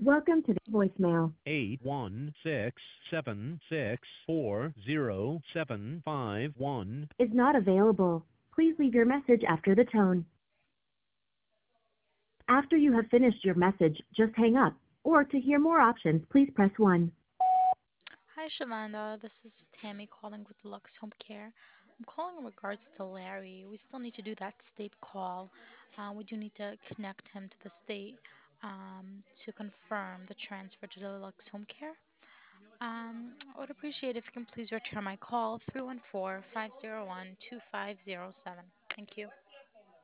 Welcome to the voicemail. 81676407551 Is not available. Please leave your message after the tone. After you have finished your message, just hang up. Or to hear more options, please press 1. Hi, Shavanda. This is Tammy calling with Lux Home Care. I'm calling in regards to Larry. We still need to do that state call. We do need to connect him to the state to confirm the transfer to the Lux Home Care. I would appreciate if you can please return my call 314 501 2507. Thank you.